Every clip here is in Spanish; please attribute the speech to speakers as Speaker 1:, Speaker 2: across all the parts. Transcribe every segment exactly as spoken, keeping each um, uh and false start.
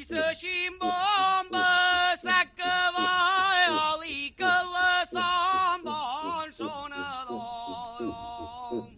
Speaker 1: sa ximbomba sa cavall i que la son bon sonador.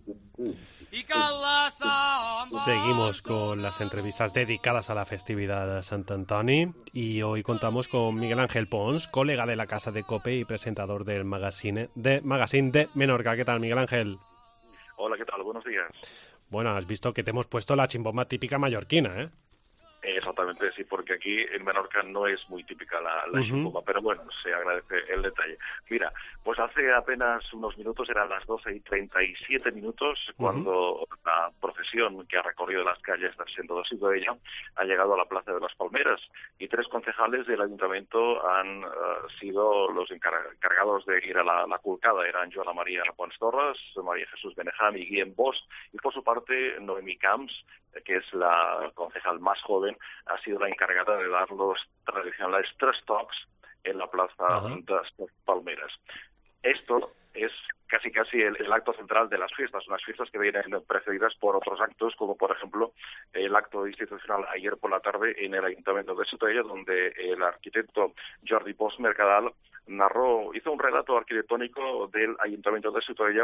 Speaker 1: I que la son bon
Speaker 2: Seguimos con las entrevistas dedicadas a la festividad de Sant Antoni y hoy contamos con Miguel Ángel Pons, colega de la Casa de COPE y presentador del Magazine de, Magazine de Menorca. ¿Qué tal, Miguel Ángel?
Speaker 3: Hola, ¿qué tal? Buenos días.
Speaker 2: Bueno, has visto que te hemos puesto la chimbomba típica mallorquina, ¿eh?
Speaker 3: Exactamente, sí, porque aquí en Menorca no es muy típica la, la
Speaker 2: Uh-huh.
Speaker 3: chimbomba, pero bueno, se agradece el detalle. Mira, pues hace apenas unos minutos, eran las doce y treinta y siete minutos, cuando uh-huh. la procesión que ha recorrido las calles del centro de Ciutadella ha llegado a la Plaza de las Palmeras y tres concejales del ayuntamiento han uh, sido los encar- encargados de ir a la, la culcada. Eran Joana María Pons Torres, María Jesús Benejam y Guillem Bosch, y por su parte Noemí Camps, que es la concejal más joven, ha sido la encargada de dar los tradicionales tres tocs en la Plaza uh-huh. de las Palmeras. Esto es casi casi el, el acto central de las fiestas, unas fiestas que vienen precedidas por otros actos, como por ejemplo el acto institucional ayer por la tarde en el Ayuntamiento de Ciutadella, donde el arquitecto Jordi Bosch Mercadal narró, hizo un relato arquitectónico del Ayuntamiento de Ciutadella,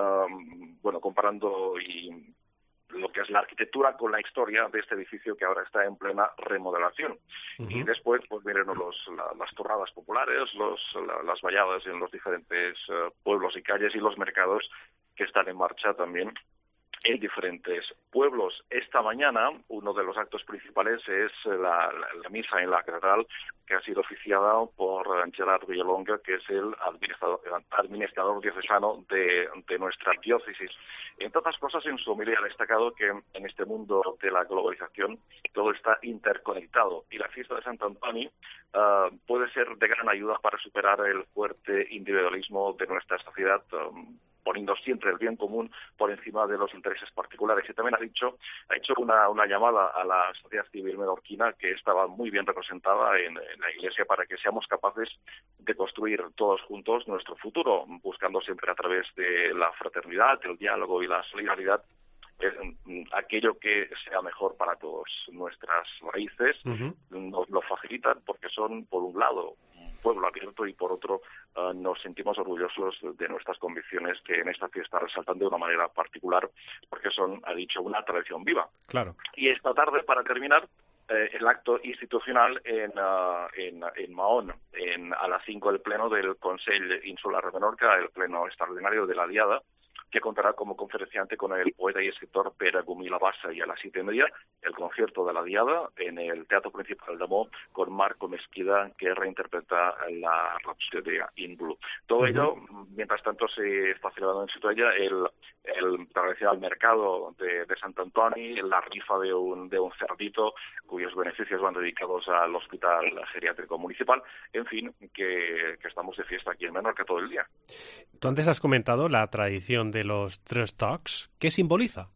Speaker 3: um, bueno, comparando y lo que es la arquitectura con la historia de este edificio que ahora está en plena remodelación. Uh-huh. Y después pues vienen los, la, las tornadas populares, los, la, las valladas en los diferentes uh, pueblos y calles y los mercados que están en marcha también en diferentes pueblos. Esta mañana uno de los actos principales es la, la, la misa en la catedral, que ha sido oficiada por Gerard Villalonga, que es el administrador, administrador diocesano de, de nuestra diócesis. Entre otras cosas, en su homilia ha destacado que en este mundo de la globalización todo está interconectado y la fiesta de Sant Antoni uh, puede ser de gran ayuda para superar el fuerte individualismo de nuestra sociedad, um, poniendo siempre el bien común por encima de los intereses particulares. Y también ha dicho, ha hecho una, una llamada a la sociedad civil menorquina, que estaba muy bien representada en, en la Iglesia, para que seamos capaces de construir todos juntos nuestro futuro, buscando siempre a través de la fraternidad, el diálogo y la solidaridad eh, aquello que sea mejor para todos. Nuestras raíces uh-huh. nos lo facilitan porque son, por un lado, pueblo abierto y por otro uh, nos sentimos orgullosos de nuestras convicciones que en esta fiesta resaltan de una manera particular porque son, ha dicho, una tradición viva.
Speaker 2: Claro.
Speaker 3: Y esta tarde, para terminar, eh, el acto institucional en, uh, en, en Mahón, en, a las cinco el pleno del Consell Insular de Menorca, el pleno extraordinario de la Diada, que contará como conferenciante con el poeta y escritor Pere Gumila Bassa, y a las siete y media el concierto de la Diada en el Teatro Principal de Mo con Marco Mesquida, que reinterpreta la Rhapsodia in Blue. Todo uh-huh. ello, mientras tanto, se está celebrando en Ciutadella el, el tradicional mercado de, de Sant Antoni, la rifa de un, de un cerdito, cuyos beneficios van dedicados al Hospital Geriátrico Municipal. En fin, que, que estamos de fiesta aquí en Menorca todo el día.
Speaker 2: Tú antes has comentado la tradición de los tres tocs. ¿Qué simboliza?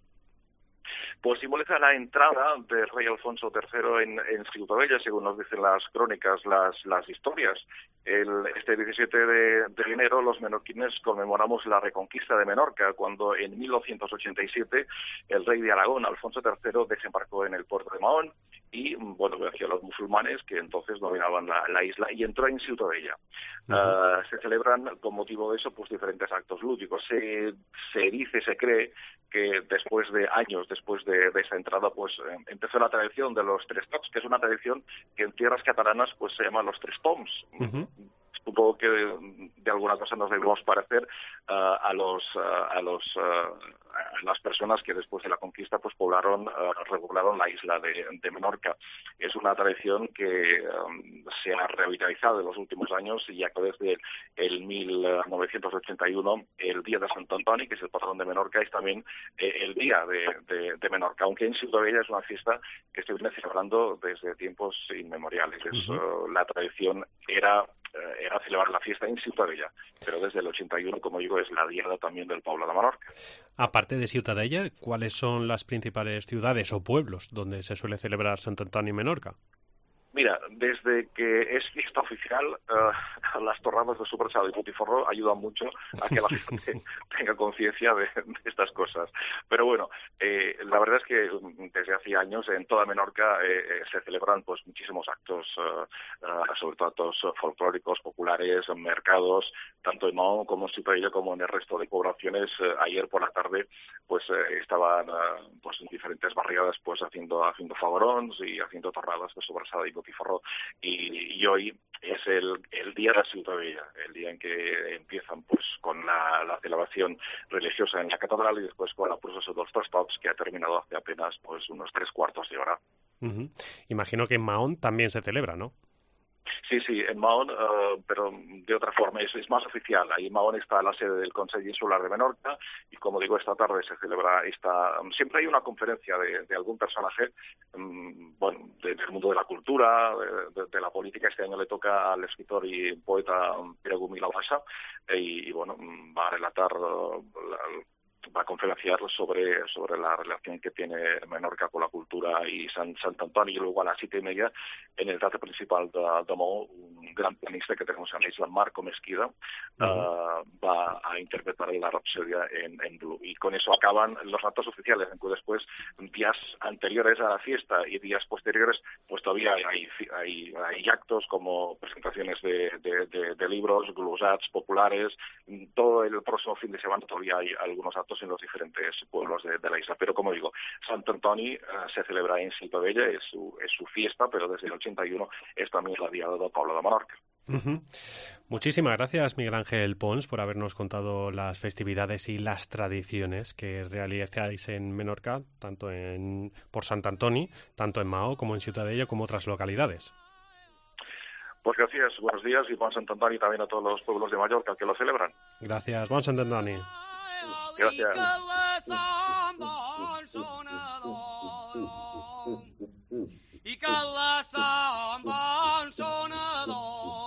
Speaker 3: Pues simboliza la entrada del rey Alfonso tercero en, en Ciutadella, según nos dicen las crónicas, las, las historias. El, este diecisiete de, de enero los menorquines conmemoramos la reconquista de Menorca, cuando en mil novecientos ochenta y siete el rey de Aragón, Alfonso tercero, desembarcó en el puerto de Mahón y, bueno, venció a los musulmanes, que entonces dominaban la, la isla, y entró en Ciutadella. Uh-huh. Uh, se celebran, con motivo de eso, pues diferentes actos lúdicos. Se, se dice, se cree que después de años, después de, de esa entrada, pues eh, empezó la tradición de los tres tocs, que es una tradición que en tierras catalanas pues se llama los tres toms. Uh-huh. Supongo que de, de alguna cosa nos debemos parecer uh, a los uh, a los uh, a las personas que después de la conquista pues poblaron uh, repoblaron la isla de, de Menorca. Es una tradición que um, se ha revitalizado en los últimos años, y ya que desde el mil novecientos ochenta y uno el día de Sant Antoni, que es el patrón de Menorca, es también eh, el día de, de, de Menorca, aunque en Ciutadella es una fiesta que se viene celebrando desde tiempos inmemoriales. Es, uh-huh. uh, la tradición era era celebrar la fiesta en Ciutadella, pero desde el ochenta y uno, como digo, es la diada también del Poble de Menorca.
Speaker 2: Aparte de Ciutadella, ¿cuáles son las principales ciudades o pueblos donde se suele celebrar Sant Antoni en Menorca?
Speaker 3: Mira, desde que es fiesta oficial, uh, las torradas de Sobrassada y Botifarró ayudan mucho a que la gente tenga conciencia de, de estas cosas. Pero bueno, eh, la verdad es que desde hace años en toda Menorca eh, se celebran pues muchísimos actos, uh, uh, sobre todo actos folclóricos, populares, mercados, tanto en Mahón como en Ciutadella como en el resto de poblaciones. Uh, ayer por la tarde pues eh, estaban uh, pues en diferentes barriadas pues haciendo haciendo favorons y haciendo torradas de Sobrassada y Botifarró, y, y hoy es el, el día de la Ciutadella, el día en que empiezan pues con la, la celebración religiosa en la catedral y después con la procesión de los tres tops, que ha terminado hace apenas pues unos tres cuartos de hora.
Speaker 2: Uh-huh. Imagino que en Mahón también se celebra, ¿no?
Speaker 3: Sí, sí, en Mahón, uh, pero de otra forma, es, es más oficial. Ahí en Mahón está la sede del Consell Insular de Menorca y, como digo, esta tarde se celebra esta... Siempre hay una conferencia de, de algún personaje, um, bueno, de, del mundo de la cultura, de, de, de la política. Este año le toca al escritor y poeta Pere Gumila-Bassa y, y, bueno, va a relatar uh, la, va a conferenciar sobre sobre la relación que tiene Menorca con la cultura y Sant, Sant Antoni, y luego a las siete y media en el teatro principal de, de Mahón, un gran pianista que tenemos en la isla, Marco Mesquida, uh-huh. uh, va a interpretar la Rapsodia en, en Blue. Y con eso acaban los actos oficiales, en que después, días anteriores a la fiesta y días posteriores, pues todavía hay, hay, hay actos como presentaciones de, de, de, de libros, glosats populares. Todo el próximo fin de semana todavía hay algunos actos en los diferentes pueblos de, de la isla. Pero, como digo, Sant Antoni uh, se celebra en Ciutadella, es su, es su fiesta, pero desde el ochenta y uno es también la diada del Poble de Menorca.
Speaker 2: Uh-huh. Muchísimas gracias, Miguel Ángel Pons, por habernos contado las festividades y las tradiciones que realizáis en Menorca, tanto en por Sant Antoni, tanto en Mahón como en Ciutadella, como otras localidades.
Speaker 3: Pues gracias, buenos días y bon Sant Antoni también a todos los pueblos de Mallorca que lo celebran.
Speaker 2: Gracias, bon Sant Antoni.
Speaker 3: Gracias.
Speaker 1: I que la samba en sonador